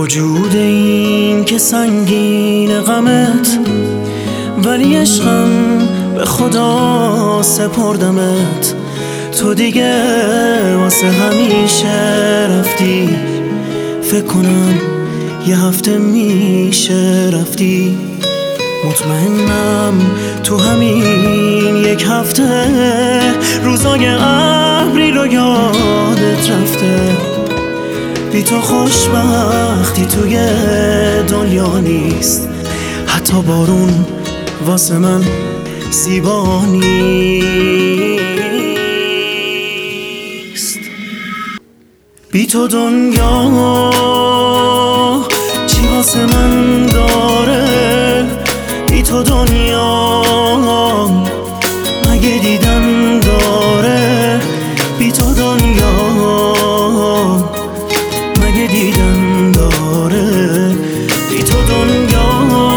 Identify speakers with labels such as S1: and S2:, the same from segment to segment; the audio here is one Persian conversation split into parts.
S1: وجود این که سنگین غمت، ولی عشقم به خدا سپردمت. تو دیگه واسه همیشه رفتی، فکر کنم یه هفته میشه رفتی. مطمئنم تو همین یک هفته روزای ابری رو یادت رفته. بی تو خوشبختی توی دنیا نیست، حتی بارون واسه من زیبا نیست. بی تو دنیا چی واسه من داره؟ بی تو دنیا مگه دیدن داره؟ بی تو دنیا مگه دیدن داره؟ بی تو دنیا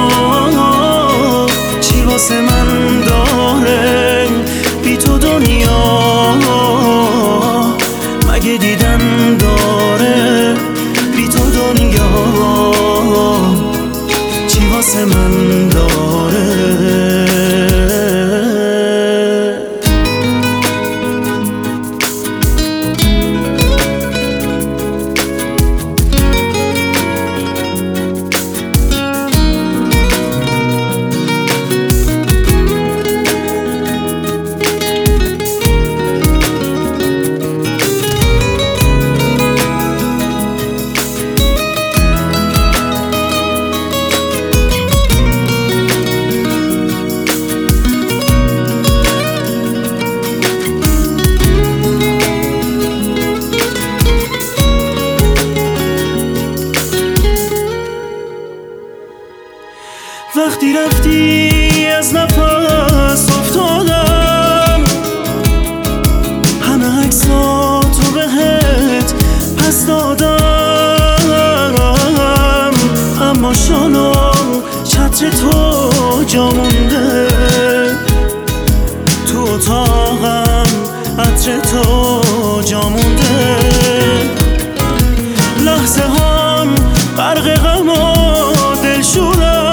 S1: چی واسه من داره؟ بی تو دنیا مگه دیدن داره؟ بی تو دنیا چی واسه من داره؟ وقتی رفتی از نفس افتادم، همه عکساتو بهت پس دادم، اما شالو چتر تو جا مونده. تو اتاقم عطر تو جا مونده. لحظه هم غرق غم و دلشورم،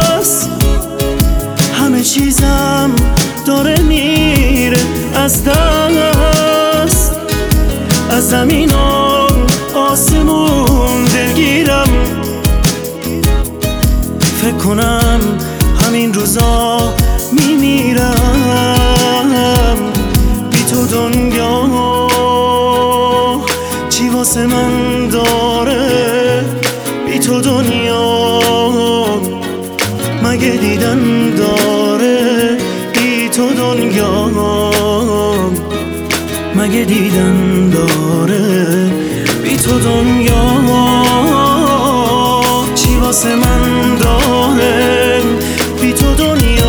S1: همه چیزم داره میره از دست. از زمین و آسمون دلگیرم، فکر کنم همین روزا میمیرم. بی تو دنیا چی واسه من داره؟ بی تو دنیا مگه دیدن داره؟ بی تو دنیا مگه دیدن داره؟ بی تو دنیا چی واسه من داره؟ بی تو دنیا